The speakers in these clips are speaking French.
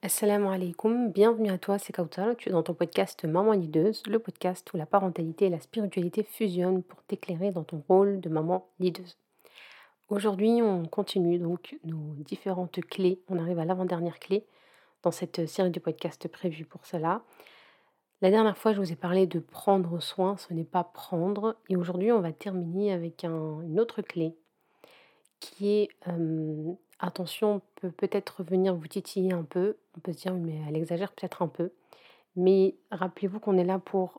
Assalamu alaikum, bienvenue à toi, c'est Kautar. Tu es dans ton podcast Maman Leaduse, le podcast où la parentalité et la spiritualité fusionnent pour t'éclairer dans ton rôle de maman leaduse. Aujourd'hui, on continue donc nos différentes clés. On arrive à l'avant-dernière clé dans cette série de podcasts prévue pour cela. La dernière fois, je vous ai parlé de prendre soin, ce n'est pas prendre. Et aujourd'hui, on va terminer avec une autre clé qui est, attention, peut-être venir vous titiller un peu. On peut se dire: «Oui, mais elle exagère peut-être un peu». Mais rappelez-vous qu'on est là pour,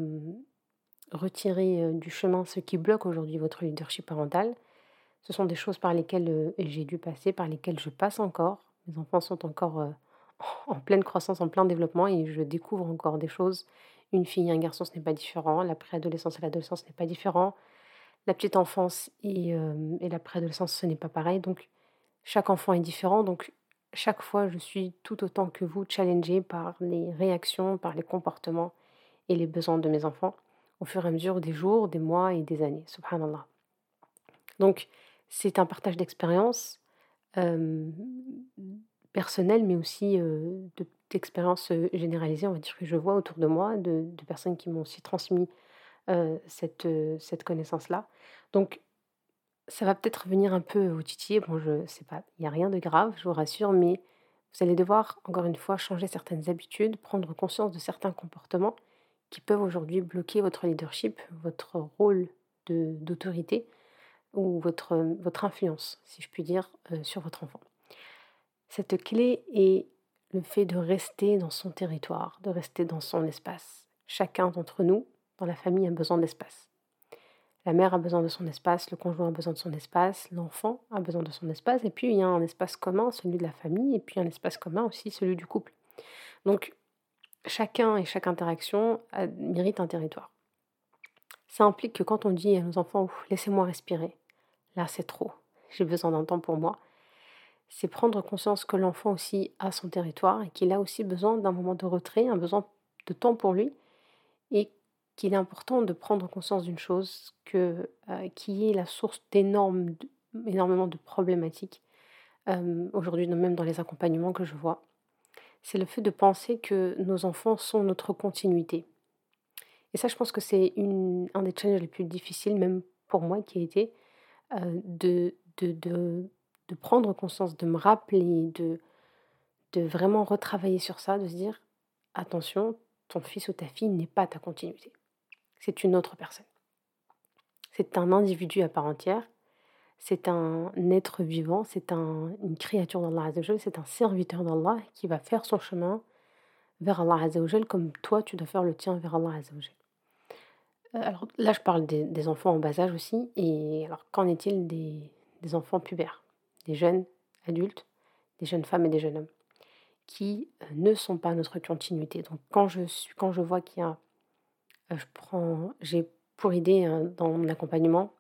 retirer, du chemin ce qui bloque aujourd'hui votre leadership parental. Ce sont des choses par lesquelles, j'ai dû passer, par lesquelles je passe encore. Mes enfants sont encore, en pleine croissance, en plein développement et je découvre encore des choses. Une fille et un garçon, ce n'est pas différent. La préadolescence et l'adolescence, ce n'est pas différent. La petite enfance et la préadolescence, ce n'est pas pareil. Donc chaque enfant est différent, donc chaque fois, je suis tout autant que vous challengée par les réactions, par les comportements et les besoins de mes enfants au fur et à mesure des jours, des mois et des années, subhanallah. Donc c'est un partage d'expériences, hem, personnelles, mais aussi, d'expériences, généralisées, on va dire, que je vois autour de moi, de personnes qui m'ont aussi transmis, cette connaissance-là. Donc ça va peut-être venir un peu vous titiller. Bon, je sais pas, il y a rien de grave, je vous rassure, mais vous allez devoir, encore une fois, changer certaines habitudes, prendre conscience de certains comportements qui peuvent aujourd'hui bloquer votre leadership, votre rôle d'autorité ou votre influence, si je puis dire, sur votre enfant. Cette clé est le fait de rester dans son territoire, de rester dans son espace. Chacun d'entre nous, dans la famille, a besoin d'espace. La mère a besoin de son espace, le conjoint a besoin de son espace, l'enfant a besoin de son espace, et puis il y a un espace commun, celui de la famille, et puis un espace commun aussi, celui du couple. Donc chacun et chaque interaction mérite un territoire. Ça implique que quand on dit à nos enfants: «Ouf, laissez-moi respirer, là c'est trop, j'ai besoin d'un temps pour moi», c'est prendre conscience que l'enfant aussi a son territoire et qu'il a aussi besoin d'un moment de retrait, un besoin de temps pour lui et qu'il est important de prendre conscience d'une chose qui est la source énormément de problématiques, aujourd'hui, même dans les accompagnements que je vois. C'est le fait de penser que nos enfants sont notre continuité et ça, je pense que c'est un des challenges les plus difficiles, même pour moi qui a été, de prendre conscience, de me rappeler, de vraiment retravailler sur ça, de se dire: «Attention, ton fils ou ta fille n'est pas ta continuité, c'est une autre personne». C'est un individu à part entière, c'est un être vivant, une créature d'Allah Azzawajal, c'est un serviteur d'Allah qui va faire son chemin vers Allah Azzawajal comme toi tu dois faire le tien vers Allah Azzawajal. Alors là je parle des enfants en bas âge aussi et alors qu'en est-il des enfants pubères? Des jeunes adultes, des jeunes femmes et des jeunes hommes qui, ne sont pas notre continuité. Donc quand je vois qu'il y a, j'ai pour idée, dans mon accompagnement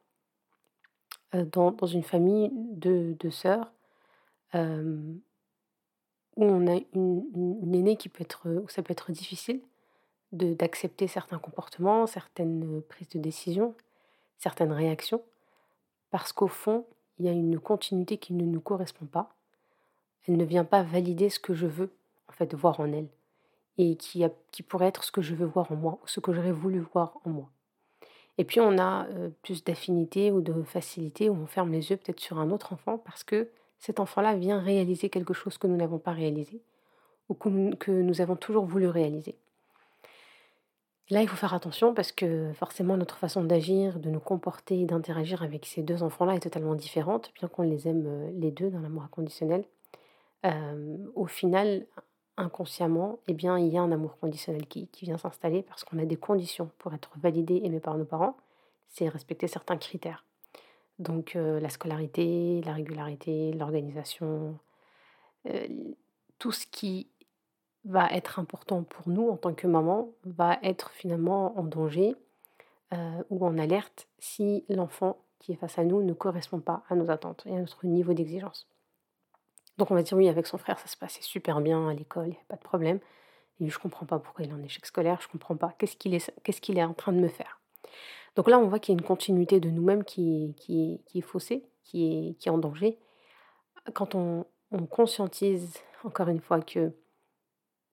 dans une famille de sœurs, hem, où on a une aînée qui peut être, où ça peut être difficile d'accepter certains comportements, certaines, prises de décision, certaines réactions, parce qu'au fond, il y a une continuité qui ne nous correspond pas. Elle ne vient pas valider ce que je veux, en fait, voir en elle et qui pourrait être ce que je veux voir en moi ou ce que j'aurais voulu voir en moi. Et puis on a, plus d'affinité ou de facilité où on ferme les yeux peut-être sur un autre enfant parce que cet enfant-là vient réaliser quelque chose que nous n'avons pas réalisé ou que nous avons toujours voulu réaliser. Là, il faut faire attention parce que forcément notre façon d'agir, de nous comporter et d'interagir avec ces 2 enfants-là est totalement différente, bien qu'on les aime, les 2 dans l'amour inconditionnel. Au final, inconsciemment, eh bien, il y a un amour conditionnel qui vient s'installer parce qu'on a des conditions pour être validé, aimé par nos parents. C'est respecter certains critères. Donc, la scolarité, la régularité, l'organisation, l tout ce qui va être important pour nous en tant que maman va être finalement en danger, ou en alerte si l'enfant qui est face à nous ne correspond pas à nos attentes et à notre niveau d'exigence. Donc on va dire: «Oui, avec son frère, ça se passait super bien à l'école, il y a pas de problème et lui, je comprends pas pourquoi il est en échec scolaire, je comprends pas. Qu'est-ce qu'il est en train de me faire?» Donc là, on voit qu'il y a une continuité de nous-mêmes qui est faussée, qui est en danger. Quand on conscientise, encore une fois, que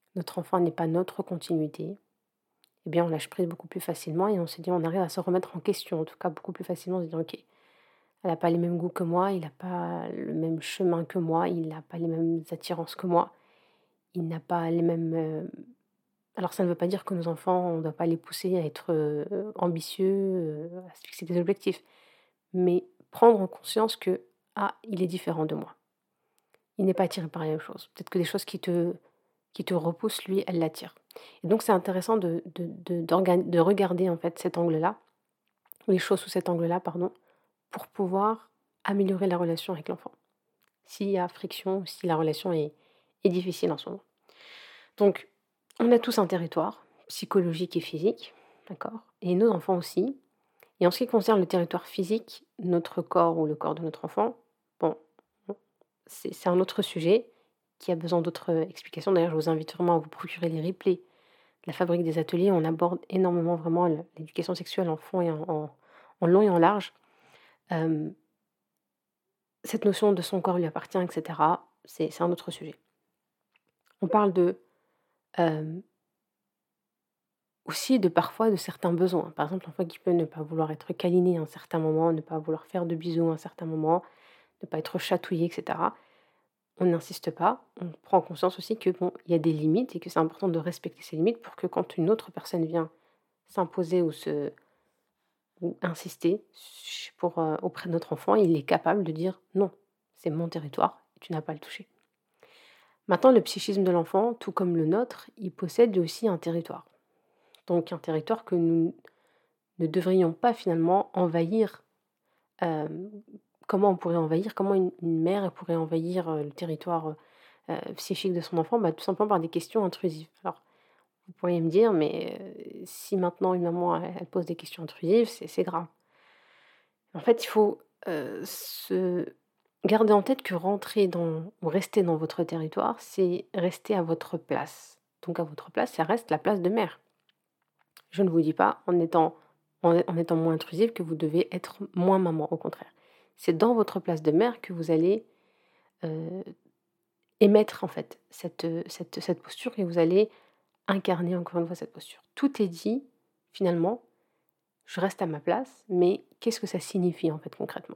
notre enfant n'est pas notre continuité, eh bien, on lâche prise beaucoup plus facilement et on se dit on arrive à se remettre en question, en tout cas beaucoup plus facilement, en se disant: «OK, elle a pas les mêmes goûts que moi, il a pas le même chemin que moi, il n'a pas les mêmes attirances que moi, il n'a pas les mêmes, alors ça ne veut pas dire que nos enfants, on ne doit pas les pousser à être, ambitieux, à se fixer des objectifs, mais prendre en conscience que: «Ah, il est différent de moi. Il n'est pas attiré par les mêmes choses. Peut-être que des choses qui te repoussent, lui, elles l'attirent». Et donc c'est intéressant de regarder, en fait, cet angle-là, les choses sous cet angle-là, pardon, pour pouvoir améliorer la relation avec l'enfant. S'il y a friction, si la relation est difficile en ce moment. Donc, on a tous un territoire psychologique et physique, d'accord? Et nos enfants aussi. Et en ce qui concerne le territoire physique, notre corps ou le corps de notre enfant, bon, c'est un autre sujet qui a besoin d'autres explications. D'ailleurs, je vous invite vraiment à vous procurer les replays de la Fabrique des ateliers. On aborde énormément vraiment l'éducation sexuelle en fond et en long et en large. Hem, cette notion de son corps lui appartient, et cetera, c'est un autre sujet. On parle hem, aussi de parfois de certains besoins. Par exemple, l'enfant qui peut ne pas vouloir être câliné à un certain moment, ne pas vouloir faire de bisous à un certain moment, ne pas être chatouillé, et cetera. On n'insiste pas, on prend conscience aussi que bon, il y a des limites et que c'est important de respecter ces limites pour que quand une autre personne vient s'imposer ou insister auprès de notre enfant, il est capable de dire: «Non, c'est mon territoire, tu n'as pas à le toucher». Maintenant, le psychisme de l'enfant, tout comme le nôtre, il possède lui aussi un territoire. Donc un territoire que nous ne devrions pas finalement envahir. Hem, comment on pourrait envahir? Comment une mère elle pourrait envahir, le territoire, psychique de son enfant? Bah, tout simplement par des questions intrusives. Alors, vous pourriez me dire: «Mais, si maintenant une maman elle pose des questions intrusives, c'est grave». En fait, il faut, se garder en tête que rentrer dans ou rester dans votre territoire, c'est rester à votre place. Donc à votre place, ça reste la place de mère. Je ne vous dis pas en étant moins intrusive que vous devez être moins maman, au contraire. C'est dans votre place de mère que vous allez, heu, émettre en fait cette posture et vous allez incarner encore une fois cette posture. Tout est dit finalement, je reste à ma place, mais qu'est-ce que ça signifie en fait concrètement?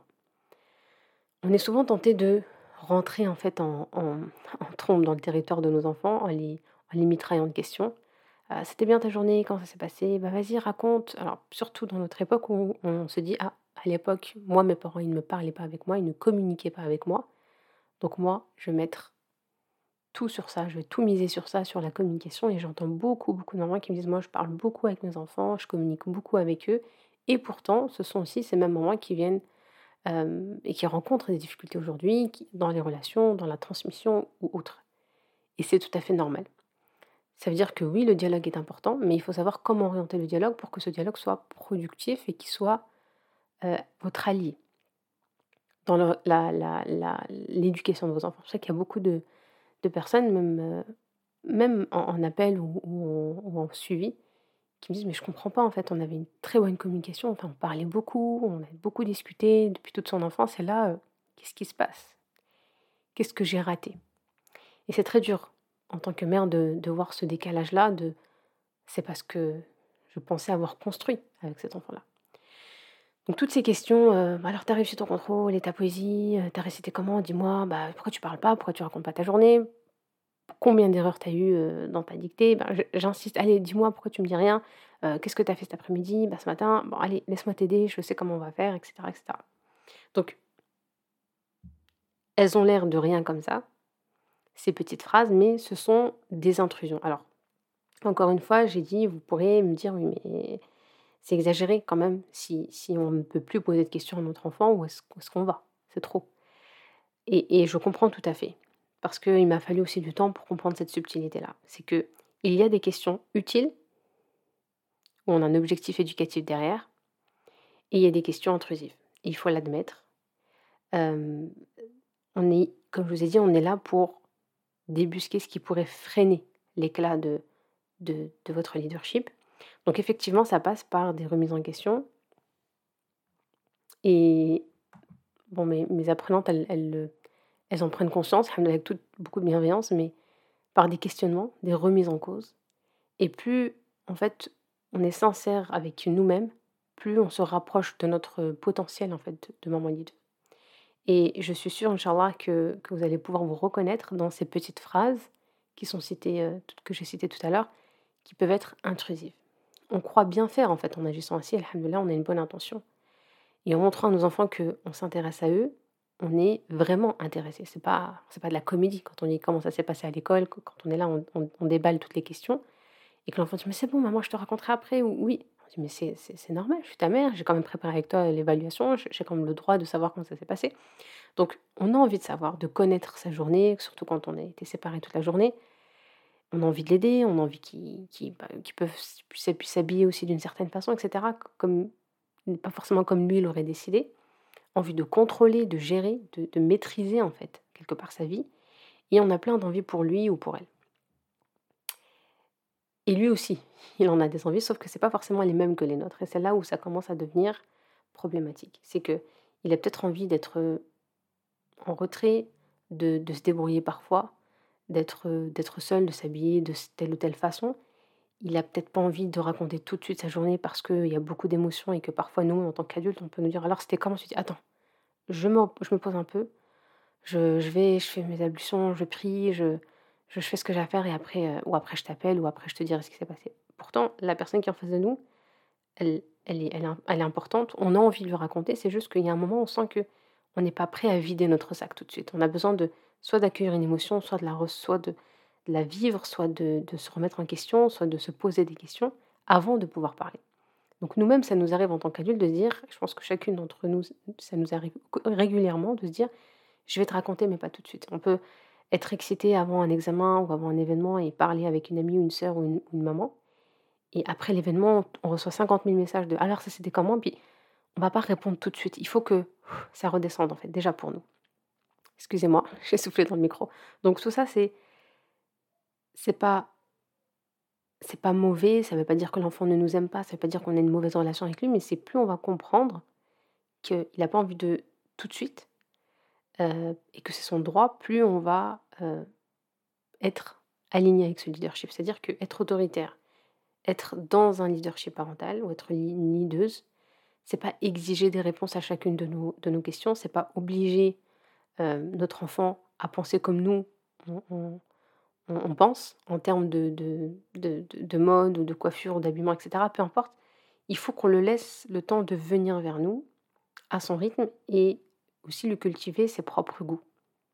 On est souvent tenté de rentrer en fait en trompe dans le territoire de nos enfants en les mitraillant de questions. «C'était bien ta journée? Comment ça s'est passé? Bah, vas-y raconte». Alors surtout dans notre époque où on se dit: «Ah, à l'époque, moi mes parents ils ne me parlaient pas avec moi, ils ne communiquaient pas avec moi, donc moi je vais mettre tout sur ça, je vais tout miser sur ça, sur la communication». Et j'entends beaucoup, beaucoup de mamans qui me disent: «Moi je parle beaucoup avec mes enfants, je communique beaucoup avec eux», et pourtant ce sont aussi ces mêmes mamans qui viennent et qui rencontrent des difficultés aujourd'hui dans les relations, dans la transmission ou autre. Et c'est tout à fait normal. Ça veut dire que oui, le dialogue est important, mais il faut savoir comment orienter le dialogue pour que ce dialogue soit productif et qu'il soit votre allié dans l'éducation de vos enfants. Je sais qu'il y a beaucoup de personnes, même en appel ou en suivi, qui me disent: «Mais je comprends pas en fait, on avait une très bonne communication, enfin on parlait beaucoup, on a beaucoup discuté depuis toute son enfance et là, qu'est-ce qui se passe? Qu'est-ce que j'ai raté?» Et c'est très dur en tant que mère de voir ce décalage-là c'est parce que je pensais avoir construit avec cet enfant-là. Donc toutes ces questions, «Bah, alors tu as réussi ton contrôle et ta poésie, tu as récité comment? Dis-moi, bah, pourquoi tu parles pas? Pourquoi tu racontes pas ta journée? Combien d'erreurs tu as eues, dans ta dictée?» Ben, j'insiste: «Allez, dis-moi pourquoi tu me dis rien? Qu'est-ce que tu as fait cet après-midi? Bah, ce matin, bon allez, laisse-moi t'aider, je sais comment on va faire», et cetera, et cetera. Donc elles ont l'air de rien comme ça, ces petites phrases, mais ce sont des intrusions. Alors, encore une fois, j'ai dit: «Vous pourrez me dire: "Oui, mais c'est exagéré quand même, si on ne peut plus poser de questions à notre enfant, où est-ce qu'on va? C'est trop». Et je comprends tout à fait, parce qu'il m'a fallu aussi du temps pour comprendre cette subtilité-là. C'est que il y a des questions utiles, où on a un objectif éducatif derrière, et il y a des questions intrusives. Il faut l'admettre. Hem, comme je vous ai dit, on est là pour débusquer ce qui pourrait freiner l'éclat de votre leadership. Donc effectivement, ça passe par des remises en question et bon, mes apprenantes, elles en prennent conscience, avec beaucoup de bienveillance, mais par des questionnements, des remises en cause. Et plus, en fait, on est sincère avec nous-mêmes, plus on se rapproche de notre potentiel, en fait, de maman leader. Et je suis sûre, Inch'Allah, que vous allez pouvoir vous reconnaître dans ces petites phrases qui sont citées, que j'ai citées tout à l'heure, qui peuvent être intrusives. On croit bien faire, en fait, en agissant ainsi, alhamdoulilah, on a une bonne intention. Et en montrant à nos enfants qu'on s'intéresse à eux, on est vraiment intéressé. C'est pas de la comédie quand on dit comment ça s'est passé à l'école, quand on est là, on déballe toutes les questions et que l'enfant dit: «Mais c'est bon maman, je te raconterai après» ou «Oui». On dit: «Mais c'est normal, je suis ta mère, j'ai quand même préparé avec toi l'évaluation, j'ai quand même le droit de savoir comment ça s'est passé». Donc on a envie de savoir, de connaître sa journée, surtout quand on a été séparés toute la journée. On a envie de l'aider, on a envie qu'il puisse s'habiller aussi d'une certaine façon et cetera, comme pas forcément comme lui, il aurait décidé. Envie de contrôler, de gérer, de maîtriser en fait, quelque part sa vie et on a plein d'envies pour lui ou pour elle. Et lui aussi, il en a des envies, sauf que c'est pas forcément les mêmes que les nôtres et c'est là où ça commence à devenir problématique. C'est que il a peut-être envie d'être, en retrait, de se débrouiller parfois, d'être seul, de s'habiller de telle ou telle façon. Il a peut-être pas envie de raconter tout de suite sa journée parce qu'il y a beaucoup d'émotions et que parfois nous, en tant qu'adultes, on peut nous dire: «Alors c'était comment?» Je dis: «Attends, je me pose un peu, je fais mes ablutions, je prie, je fais ce que j'ai à faire et après, ou après je t'appelle ou après je te dirai ce qui s'est passé». Pourtant, la personne qui est en face de nous, elle est importante, on a envie de lui raconter, c'est juste qu'il y a un moment, on sent que on n'est pas prêt à vider notre sac tout de suite. On a besoin de soit d'accueillir une émotion, soit de la vivre, soit de se remettre en question, soit de se poser des questions avant de pouvoir parler. Donc nous-mêmes, ça nous arrive en tant qu'adultes de se dire, je pense que chacune d'entre nous, ça nous arrive régulièrement de se dire: «Je vais te raconter, mais pas tout de suite». On peut être excité avant un examen ou avant un événement et parler avec une amie ou une sœur ou une maman et après l'événement, on reçoit 50 000 messages de: «Alors ça c'était comment?» puis on va pas répondre tout de suite. Il faut que ça redescende en fait, déjà pour nous. Excusez-moi, j'ai soufflé dans le micro. Donc tout ça, c'est pas c'est pas mauvais, ça veut pas dire que l'enfant ne nous aime pas, ça veut pas dire qu'on a une mauvaise relation avec lui, mais c'est plus on va comprendre qu'il a pas envie de tout de suite, et que c'est son droit, plus on va, être aligné avec ce leadership. C'est-à-dire qu'être autoritaire, être dans un leadership parental ou être une leaduse, c'est pas exiger des réponses à chacune de nos questions, c'est pas obliger, notre enfant à penser comme nous, on pense en termes de mode ou de coiffure ou d'habillement et cetera, peu importe. Il faut qu'on le laisse le temps de venir vers nous à son rythme et aussi lui cultiver ses propres goûts.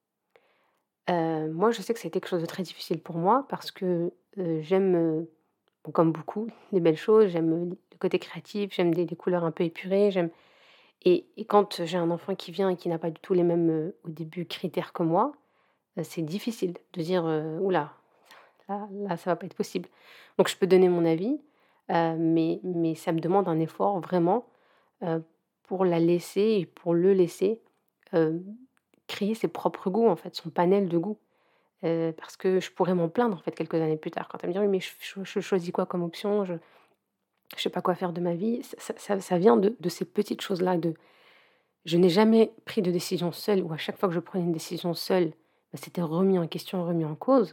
Moi, je sais que c'était quelque chose de très difficile pour moi parce que, j'aime, bon, comme beaucoup, les belles choses, j'aime, le côté créatif, j'aime les couleurs un peu épurées, j'aime et quand j'ai un enfant qui vient et qui n'a pas du tout les mêmes, au début, critères que moi, c'est difficile de dire, «Ouh là, là, ça va pas être possible». Donc je peux donner mon avis, mais ça me demande un effort vraiment, heu, pour la laisser et pour le laisser, hem, créer ses propres goûts, en fait, son panel de goûts. Parce que je pourrais m'en plaindre, en fait, quelques années plus tard quand elle me dire: «Oui, mais je choisis quoi comme option? Je sais pas quoi faire de ma vie». Ça vient de ces petites choses-là, de je n'ai jamais pris de décision seule ou à chaque fois que je prenais une décision seule, bah, c'était remis en question, remis en cause.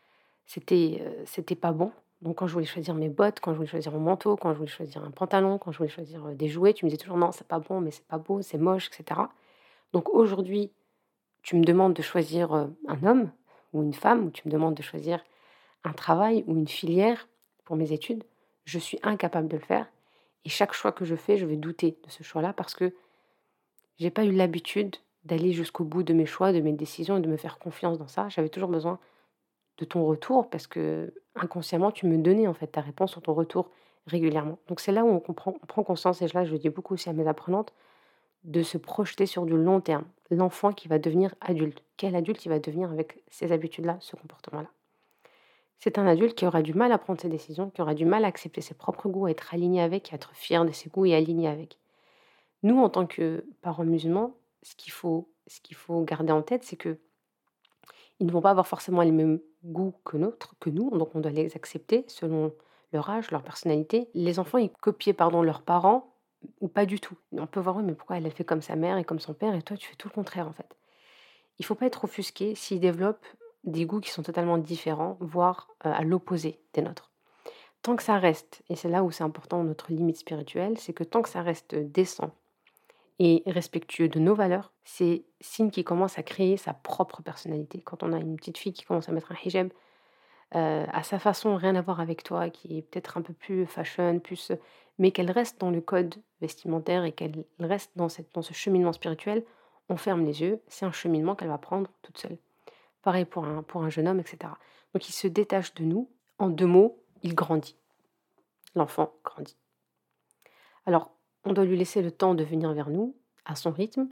C'était pas bon. Donc quand je voulais choisir mes bottes, quand je voulais choisir mon manteau, quand je voulais choisir un pantalon, quand je voulais choisir, des jouets, tu me disais toujours: «Non, c'est pas bon, mais c'est pas beau, c'est moche» et cetera. Donc aujourd'hui, tu me demandes de choisir, un homme ou une femme ou tu me demandes de choisir un travail ou une filière pour mes études, je suis incapable de le faire et chaque choix que je fais, je vais douter de ce choix-là parce que j'ai pas eu l'habitude d'aller jusqu'au bout de mes choix, de mes décisions et de me faire confiance dans ça. J'avais toujours besoin de ton retour parce que inconsciemment, tu me donnais en fait ta réponse sur ton retour régulièrement. Donc c'est là où on prend conscience et là je le dis beaucoup aussi à mes apprenantes, de se projeter sur du long terme. L'enfant qui va devenir adulte, quel adulte il va devenir avec ces habitudes-là, ce comportement-là? C'est un adulte qui aura du mal à prendre ses décisions, qui aura du mal à accepter ses propres goûts, à être aligné avec, à être fier de ses goûts et aligné avec. Nous, en tant que parents musulmans, ce qu'il faut garder en tête, c'est que ils ne vont pas avoir forcément les mêmes goûts que nous, donc on doit les accepter selon leur âge, leur personnalité. Les enfants, ils copiaient, pardon, leurs parents ou pas du tout. On peut voir: «Oui, mais pourquoi elle, fait comme sa mère et comme son père et toi, tu fais tout le contraire, en fait». Il faut pas être offusqué s'ils développent des goûts qui sont totalement différents, voire, à l'opposé des nôtres. Tant que ça reste, et c'est là où c'est important notre limite spirituelle, c'est que tant que ça reste décent et respectueux de nos valeurs, c'est signe qu'il commence à créer sa propre personnalité. Quand on a une petite fille qui commence à mettre un hijab, à sa façon, rien à voir avec toi, qui est peut-être un peu plus fashion, plus, mais qu'elle reste dans le code vestimentaire et qu'elle reste dans ce cheminement spirituel, on ferme les yeux, c'est un cheminement qu'elle va prendre toute seule. Pareil pour un jeune homme, et cetera. Donc il se détache de nous. En 2 mots, il grandit. L'enfant grandit. Alors, on doit lui laisser le temps de venir vers nous, à son rythme,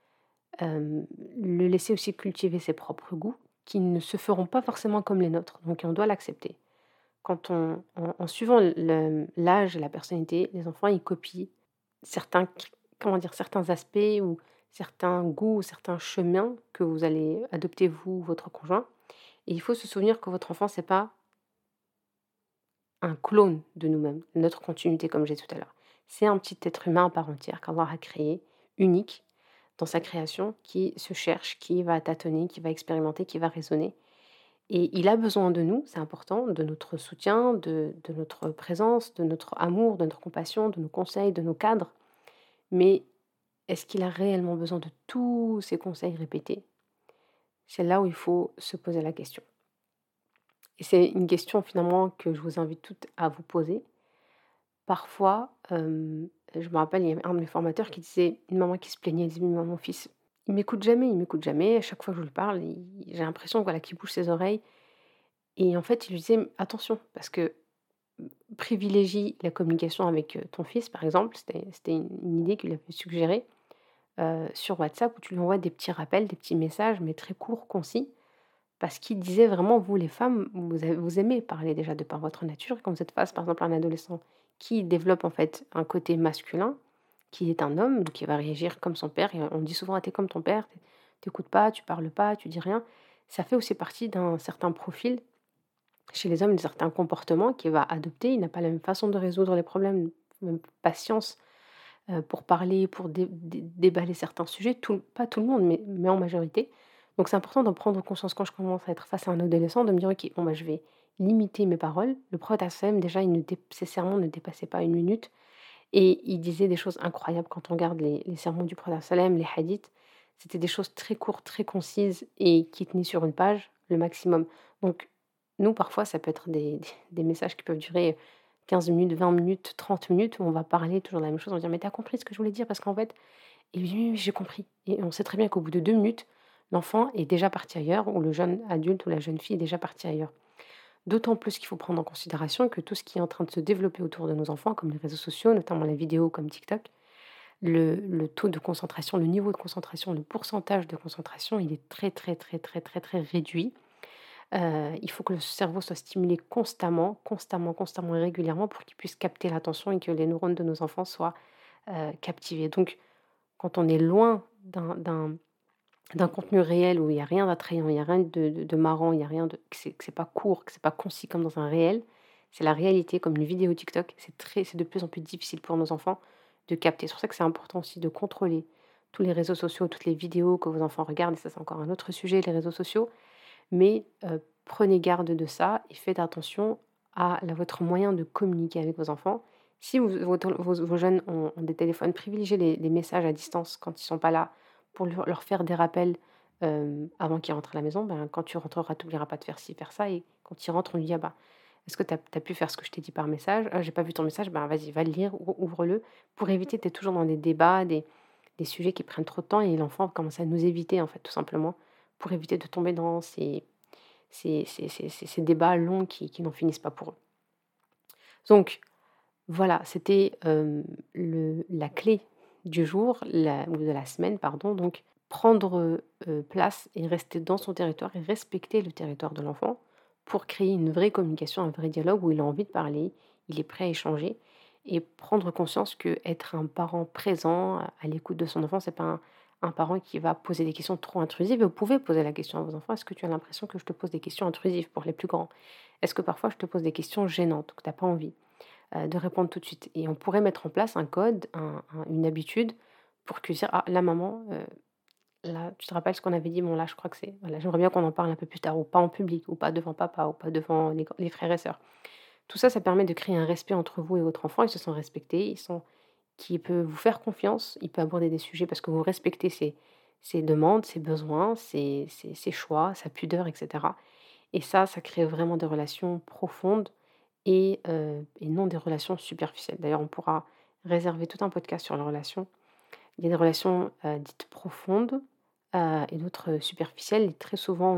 le laisser aussi cultiver ses propres goûts, qui ne se feront pas forcément comme les nôtres, donc on doit l'accepter. Quand en suivant l'âge et la personnalité, les enfants, ils copient certains certains aspects ou certains goûts ou certains chemins que vous allez adopter vous ou votre conjoint, et il faut se souvenir que votre enfant, c'est pas un clone de nous-mêmes, notre continuité comme j'ai dit tout à l'heure. C'est un petit être humain à part entière qu'Allah a créé, unique dans sa création, qui se cherche, qui va tâtonner, qui va expérimenter, qui va raisonner. Et il a besoin de nous, c'est important, de notre soutien, de notre présence, de notre amour, de notre compassion, de nos conseils, de nos cadres. Mais est-ce qu'il a réellement besoin de tous ces conseils répétés? C'est là où il faut se poser la question. Et c'est une question finalement que je vous invite toutes à vous poser. Parfois, je me rappelle, il y avait un de mes formateurs qui disait une maman qui se plaignait, elle disait: «Mais mon fils, il m'écoute jamais, à chaque fois que je lui parle, j'ai l'impression, voilà, qu'il bouge ses oreilles». Et en fait, il lui disait: «Attention, parce que privilégie la communication avec, ton fils», par exemple, c'était une idée qu'il avait suggérée, sur WhatsApp où tu lui envoies des petits rappels, des petits messages, mais très courts, concis. Parce qu'il disait vraiment, vous les femmes, vous aimez parler déjà de par votre nature. Quand vous êtes face, par exemple, à un adolescent qui développe en fait un côté masculin, qui est un homme, donc qui va réagir comme son père, et on dit souvent: «Ah, tu comme ton père, tu pas, tu parles pas, tu dis rien». Ça fait aussi partie d'un certain profil chez les hommes, de certains comportements qu'il va adopter. Il n'a pas la même façon de résoudre les problèmes, même patience, pour parler, pour déballer certains sujets. Pas tout le monde, mais en majorité. Donc c'est important d'en prendre conscience quand je commence à être face à un adolescent, de me dire: «OK, bon, bah, je vais limiter mes paroles». Le prophète sallam déjà, ses sermons ne dépassaient pas 1 minute, et il disait des choses incroyables quand on regarde les sermons du prophète sallam, les hadiths. C'était des choses très courtes, très concises et qui tenaient sur une page, le maximum. Donc nous, parfois, ça peut être des messages qui peuvent durer 15 minutes, 20 minutes, 30 minutes, où on va parler toujours de la même chose. On va dire: «Mais t'as compris ce que je voulais dire? Parce qu'en fait», et lui: «Oui, oui, j'ai compris», et on sait très bien qu'au bout de 2 minutes, l'enfant est déjà parti ailleurs, ou le jeune adulte ou la jeune fille est déjà partie ailleurs. D'autant plus qu'il faut prendre en considération que tout ce qui est en train de se développer autour de nos enfants, comme les réseaux sociaux, notamment les vidéos comme TikTok, le taux de concentration, le niveau de concentration, le pourcentage de concentration, il est très, très, très, très, très, très réduit. Il faut que le cerveau soit stimulé constamment, constamment, constamment et régulièrement pour qu'il puisse capter l'attention et que les neurones de nos enfants soient, captivés. Donc quand on est loin d'un contenu réel où il y a rien d'attrayant, il y a rien de marrant, il y a rien de que c'est pas court, que c'est pas concis comme dans un réel, c'est la réalité comme une vidéo TikTok, c'est de plus en plus difficile pour nos enfants de capter. C'est pour ça que c'est important aussi de contrôler tous les réseaux sociaux, toutes les vidéos que vos enfants regardent, et ça, c'est encore un autre sujet, les réseaux sociaux. Mais, prenez garde de ça et faites attention à votre moyen de communiquer avec vos enfants. Si vos jeunes ont des téléphones, privilégiez les messages à distance quand ils sont pas là, pour leur faire des rappels, avant qu'ils rentrent à la maison. Ben, quand tu rentreras, tu oublieras pas de faire ci, faire ça, et quand ils rentrent, on lui dit: «Ah bah, est-ce que tu as pu faire ce que je t'ai dit par message? Ah, j'ai pas vu ton message». Ben, vas-y, va le lire, ouvre-le, pour éviter d'être toujours dans des débats, des sujets qui prennent trop de temps, et l'enfant commence à nous éviter, en fait, tout simplement, pour éviter de tomber dans ces débats longs qui n'en finissent pas pour eux. Donc voilà, c'était, la clé du jour, ou de la semaine, pardon. Donc prendre, place et rester dans son territoire et respecter le territoire de l'enfant pour créer une vraie communication, un vrai dialogue où il a envie de parler, il est prêt à échanger, et prendre conscience que être un parent présent, à l'écoute de son enfant, c'est pas un parent qui va poser des questions trop intrusives. Et vous pouvez poser la question à vos enfants: «Est-ce que tu as l'impression que je te pose des questions intrusives?» pour les plus grands. «Est-ce que parfois je te pose des questions gênantes que tu as pas envie, de répondre tout de suite?» Et on pourrait mettre en place un code, une habitude pour que dire: «Ah, la maman, là, tu te rappelles ce qu'on avait dit? Bon là, je crois que c'est voilà, j'aimerais bien qu'on en parle un peu plus tard ou pas en public ou pas devant papa ou pas devant les frères et sœurs. Tout ça, ça permet de créer un respect entre vous et votre enfant. Ils se sentent respectés, ils sont qu'il peut vous faire confiance, il peut aborder des sujets parce que vous respectez ses demandes, ses besoins, ses choix, sa pudeur et cetera et ça crée vraiment des relations profondes et non des relations superficielles. D'ailleurs, on pourra réserver tout un podcast sur les relations. Il y a des relations, dites profondes, et d'autres, superficielles et très souvent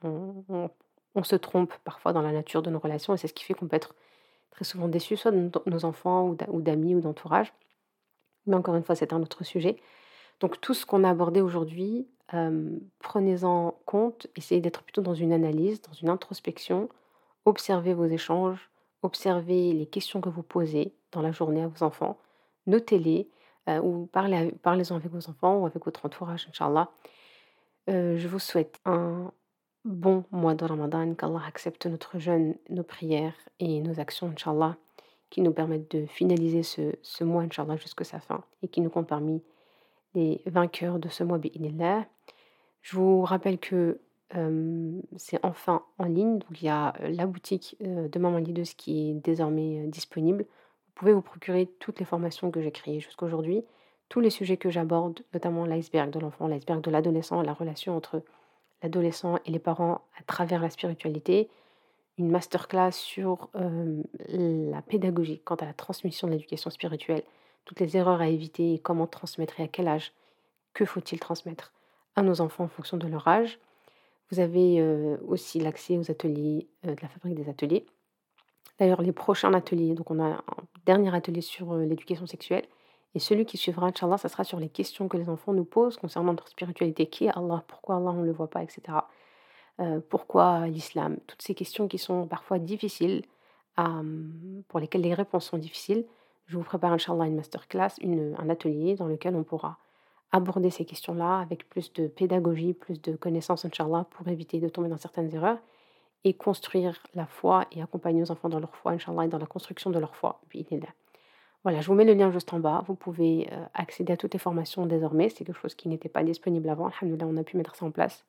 on se trompe parfois dans la nature de nos relations et c'est ce qui fait qu'on peut être très souvent déçus, soit de nos enfants ou d'amis ou d'entourage. Mais encore une fois, c'est un autre sujet. Donc tout ce qu'on a abordé aujourd'hui, prenez-en compte, essayez d'être plutôt dans une analyse, dans une introspection, observez vos échanges, observez les questions que vous posez dans la journée à vos enfants, notez-les, ou parlez-en avec vos enfants ou avec votre entourage, inch'Allah. Je vous souhaite un bon mois de Ramadan, qu'Allah accepte notre jeûne, nos prières et nos actions, inch'Allah, qui nous permettent de finaliser ce mois, inch'Allah, jusqu'à sa fin et qui nous compte parmi les vainqueurs de ce mois, bi'idhnillah. Je vous rappelle que, c'est enfin en ligne, donc il y a, la boutique, de Maman Lideuse qui est désormais, disponible. Vous pouvez vous procurer toutes les formations que j'ai créées jusqu'aujourd'hui, tous les sujets que j'aborde, notamment l'iceberg de l'enfant, l'iceberg de l'adolescent, la relation entre l'adolescent et les parents à travers la spiritualité, une masterclass sur, la pédagogie quant à la transmission de l'éducation spirituelle, toutes les erreurs à éviter et comment transmettre et à quel âge, que faut-il transmettre à nos enfants en fonction de leur âge. Vous avez, aussi l'accès aux ateliers, de la fabrique des ateliers. D'ailleurs, les prochains ateliers, donc on a un dernier atelier sur, l'éducation sexuelle et celui qui suivra, inchallah, ça sera sur les questions que les enfants nous posent concernant notre spiritualité. Qui est Allah? Pourquoi Allah on ne le voit pas? Et cetera. Pourquoi l'islam? Toutes ces questions qui sont parfois difficiles, pour lesquelles les réponses sont difficiles. Je vous prépare inchallah une masterclass, un atelier dans lequel on pourra aborder ces questions-là avec plus de pédagogie, plus de connaissances inchallah pour éviter de tomber dans certaines erreurs et construire la foi et accompagner nos enfants dans leur foi inchallah et dans la construction de leur foi, bi'idhnillah. Voilà, je vous mets le lien juste en bas. Vous pouvez, accéder à toutes les formations désormais. C'est quelque chose qui n'était pas disponible avant. Alhamdoulilah, on a pu mettre ça en place.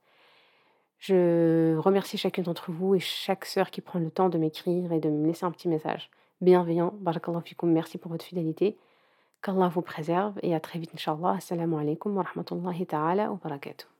Je remercie chacune d'entre vous et chaque sœur qui prend le temps de m'écrire et de me laisser un petit message bienveillant. Barakallahu fikoum, merci pour votre fidélité. Qu'Allah vous préserve et à très vite, Inch'Allah. Assalamu alaikum wa rahmatullahi ta'ala wa barakatuh.